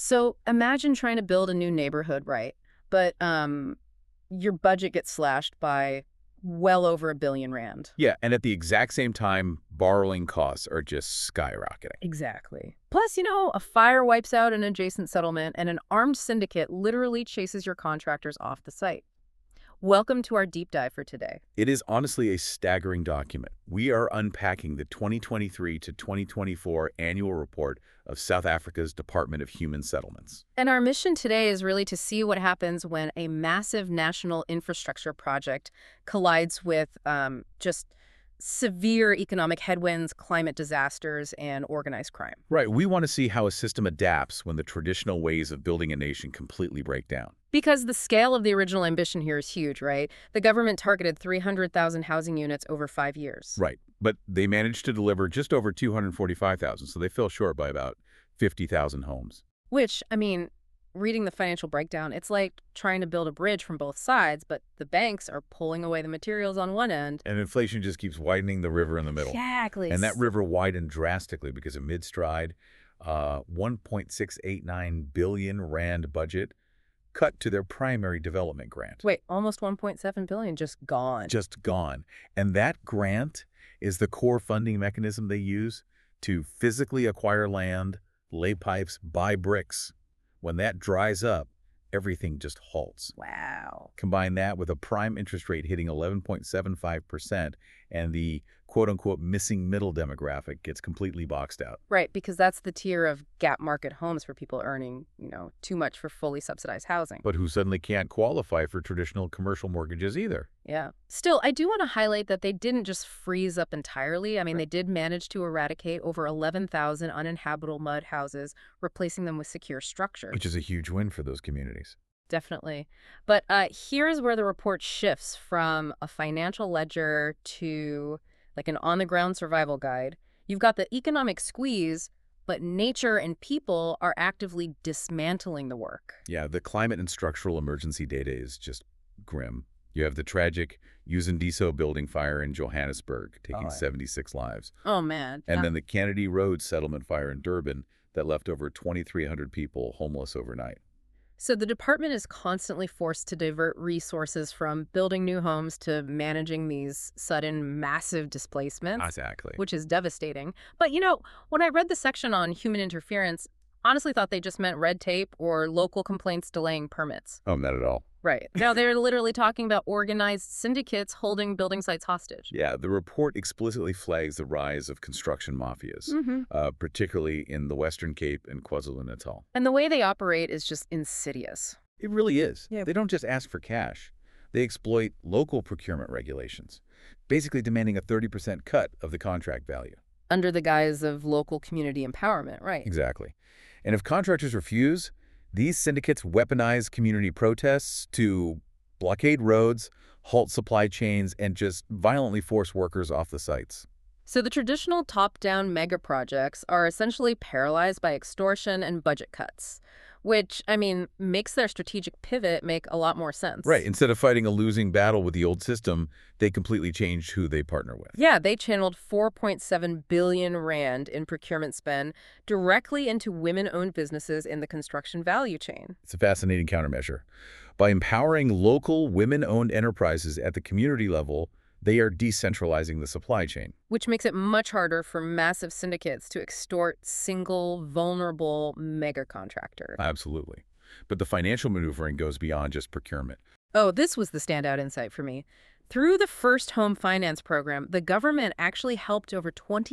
So imagine trying to build a new neighborhood, right? But your budget gets slashed by well over R1 billion. Yeah, and at the exact same time, borrowing costs are just skyrocketing. Exactly. Plus, a fire wipes out an adjacent settlement and an armed syndicate literally chases your contractors off the site. Welcome to our deep dive for today. It is honestly a staggering document. We are unpacking the 2023 to 2024 annual report of South Africa's Department of Human Settlements. And our mission today is really to see what happens when a massive national infrastructure project collides with just severe economic headwinds, climate disasters, and organized crime. Right, we want to see how a system adapts when the traditional ways of building a nation completely break down. Because the scale of the original ambition here is huge, right? The government targeted 300,000 housing units over 5 years. Right, but they managed to deliver just over 245,000, so they fell short by about 50,000 homes. Which, reading the financial breakdown, it's like trying to build a bridge from both sides, but the banks are pulling away the materials on one end. And inflation just keeps widening the river in the middle. Exactly. And that river widened drastically because of mid-stride, 1.689 billion rand budget cut to their primary development grant. Wait, almost 1.7 billion just gone. Just gone. And that grant is the core funding mechanism they use to physically acquire land, lay pipes, buy bricks. When that dries up, everything just halts. Wow. Combine that with a prime interest rate hitting 11.75%, and the quote-unquote missing middle demographic gets completely boxed out. Right, because that's the tier of gap market homes for people earning, too much for fully subsidized housing. But who suddenly can't qualify for traditional commercial mortgages either. Yeah. Still, I do want to highlight that they didn't just freeze up entirely. They did manage to eradicate over 11,000 uninhabitable mud houses, replacing them with secure structures. Which is a huge win for those communities. Definitely. But here's where the report shifts from a financial ledger to like an on-the-ground survival guide. You've got the economic squeeze, but nature and people are actively dismantling the work. Yeah, the climate and structural emergency data is just grim. You have the tragic Uzindiso building fire in Johannesburg, taking 76 lives. Oh, man. And then the Kennedy Road settlement fire in Durban that left over 2,300 people homeless overnight. So the department is constantly forced to divert resources from building new homes to managing these sudden massive displacements. Exactly. Which is devastating. But, when I read the section on human interference, honestly thought they just meant red tape or local complaints delaying permits. Oh, not at all. Right. Now, they're literally talking about organized syndicates holding building sites hostage. Yeah, the report explicitly flags the rise of construction mafias, particularly in the Western Cape and KwaZulu-Natal. And the way they operate is just insidious. It really is. Yeah. They don't just ask for cash. They exploit local procurement regulations, basically demanding a 30% cut of the contract value. Under the guise of local community empowerment, right? Exactly. And if contractors refuse, these syndicates weaponize community protests to blockade roads, halt supply chains, and just violently force workers off the sites. So the traditional top-down mega projects are essentially paralyzed by extortion and budget cuts, which, makes their strategic pivot make a lot more sense. Right. Instead of fighting a losing battle with the old system, they completely changed who they partner with. Yeah, they channeled 4.7 billion rand in procurement spend directly into women-owned businesses in the construction value chain. It's a fascinating countermeasure. By empowering local women-owned enterprises at the community level, they are decentralizing the supply chain. Which makes it much harder for massive syndicates to extort single, vulnerable mega contractors. Absolutely. But the financial maneuvering goes beyond just procurement. Oh, this was the standout insight for me. Through the First Home Finance Program, the government actually helped over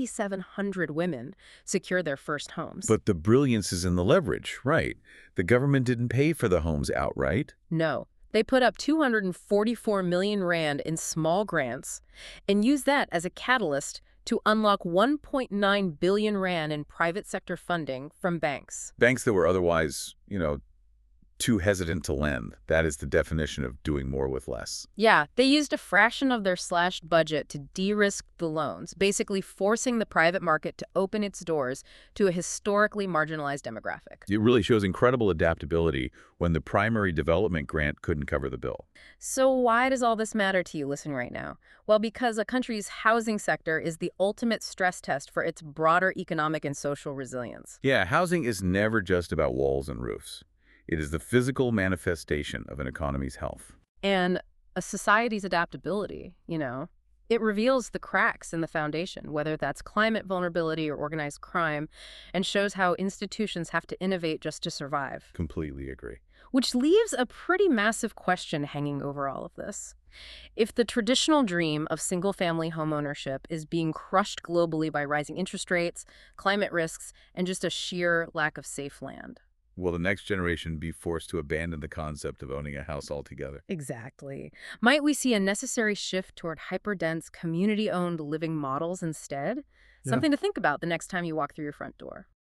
2,700 women secure their first homes. But the brilliance is in the leverage, right? The government didn't pay for the homes outright. No. They put up 244 million rand in small grants and used that as a catalyst to unlock 1.9 billion rand in private sector funding from banks. Banks that were otherwise, too hesitant to lend. That is the definition of doing more with less. Yeah, they used a fraction of their slashed budget to de-risk the loans, basically forcing the private market to open its doors to a historically marginalized demographic. It really shows incredible adaptability when the primary development grant couldn't cover the bill. So why does all this matter to you listening right now? Well, because a country's housing sector is the ultimate stress test for its broader economic and social resilience. Yeah, housing is never just about walls and roofs. It is the physical manifestation of an economy's health. And a society's adaptability, it reveals the cracks in the foundation, whether that's climate vulnerability or organized crime, and shows how institutions have to innovate just to survive. Completely agree. Which leaves a pretty massive question hanging over all of this. If the traditional dream of single-family homeownership is being crushed globally by rising interest rates, climate risks, and just a sheer lack of safe land. Will the next generation be forced to abandon the concept of owning a house altogether? Exactly. Might we see a necessary shift toward hyperdense, community-owned living models instead? Yeah. Something to think about the next time you walk through your front door.